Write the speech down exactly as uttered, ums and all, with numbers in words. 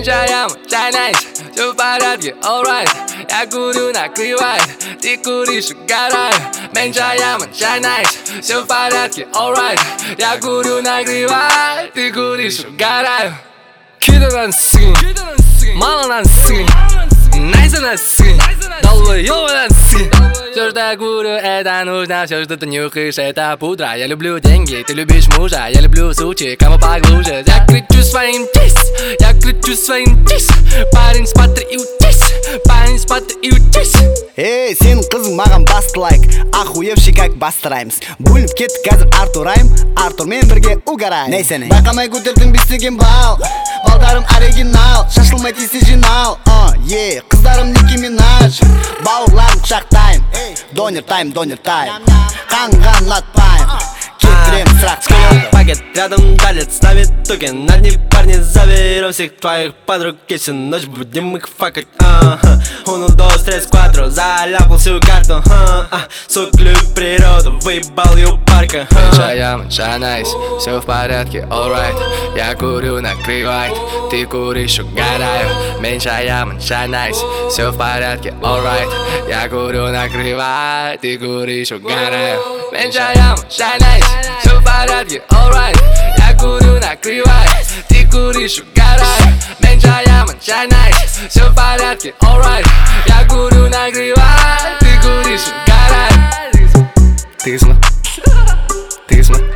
меньшая, чай найс, все в порядке, alright. Я курю, накрывай, ты куришь, угорай. Меньшая, чай найс, все в порядке, alright. Я курю, накрывай, ты куришь, угорай. Киданан сыгин, маланан сыгин, найзанан сыгин, долбоёбанан сыгин. Все, что я курю, это нужно, все, что ты нюхаешь, это пудра. Я люблю деньги, ты любишь мужа, я люблю сучи, кому поглубже. Я кричу своим тис, я кричу своим тис. Парень, смотри и учись, парень, смотри и учись. Эй, сен қызың маған басты лайк, охуевший как бастыраймыз. Бөлініп кетті қазір Артур Райм, Артурмен бірге угарайм. Нейсене байқамай көтердің бестеген бал, балдарым оригинал, шашылмай тисе жинал. Е, қыздарым Ники Минаж, бауырларым құшақтайм. Донер тайм, донер тайм, қанған латпайм. Кетірем сұрақ қойды. Пакет рядом далец ставит токен. Одни парни заберем всех твоих подруг. Если ночь будем их факать. Uno, dos, tres, cuatro, заляпал всю карту. Суклю природу, выебал ее парка. Меньшая, чай найс, все в порядке, alright. Я курю, накрывай, ты куришь, угораю. Меньшая, чай найс, все в порядке, alright. Я курю, накрывай, ты куришь, угораю. Меньшая, чай найс, все в порядке, alright. Я курю, накрывай, ты куришь, угораю. Меньшая, чай найс, все в порядке, alright. Я курю, накрывай, ты куришь, угораю. Ты смотри, ты смотри.